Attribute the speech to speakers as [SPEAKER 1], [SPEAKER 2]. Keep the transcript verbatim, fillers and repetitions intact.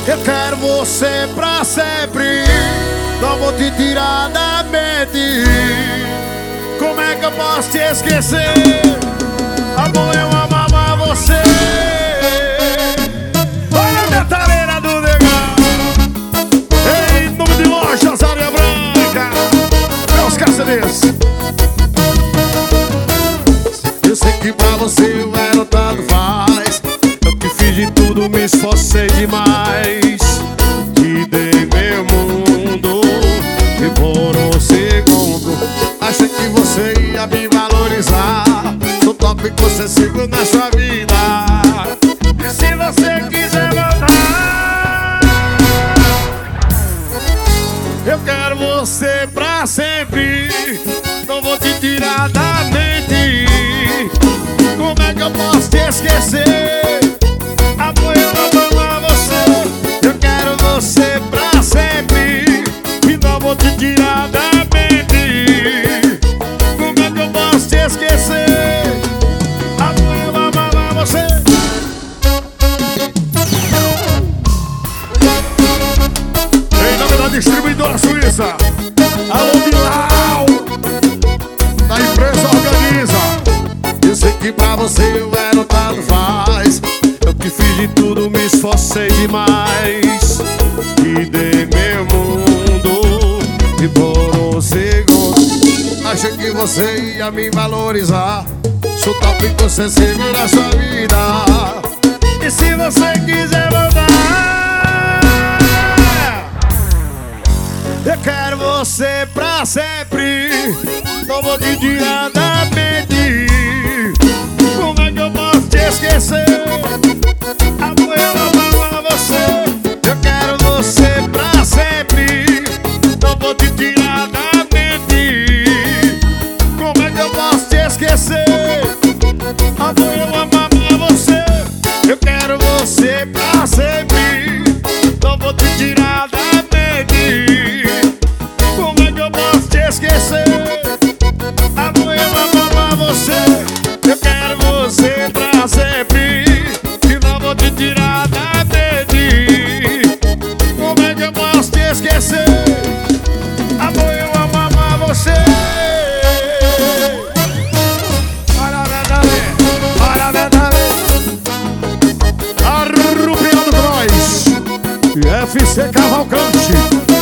[SPEAKER 1] Eu quero você pra sempre, não vou te tirar da mente. Como é que eu posso te esquecer? Amor, eu amava você. Olha a metaleira do negão, em nome de Lojas Areia Branca, meus carcereiros. Eu sei que pra você eu era tanto faz. Eu que fiz de tudo, me esforcei demais. Te dei meu mundo e por um segundo achei que você ia me valorizar. No top que você sigo na sua vida. E se você quiser voltar, eu quero você pra sempre, não vou te tirar da mente. Como é que eu posso te esquecer? Amor, eu amava você. Eu quero você pra sempre e não vou te tirar da mente. Como é que eu posso te esquecer? Amor, eu amava você. Em nome da distribuidora suíça, alô Bilal, da empresa Organiza. Eu sei que pra você eu era um tanto faz. Eu que fiz de tudo, me esforcei demais. Te dei meu mundo e por um segundo achei que você ia me valorizar. Sou top que você segura a sua vida. E se você quiser voltar, eu quero você pra sempre, não vou te tirar da mente. Como é que eu posso te esquecer? Amor, eu amava você. Eu quero você pra sempre, não vou te tirar da mente. Como é que eu posso te esquecer? Amor, eu amava você. Eu quero você pra sempre, não vou te tirar da mente. Como é que eu posso te esquecer? Amor, eu amava você. Eu quero você pra sempre e não vou te tirar da mente. Como é que eu posso te esquecer? Amor, eu amava você. Para a verdade, para a verdade. Arrupiado Cross, F C Cavalcante.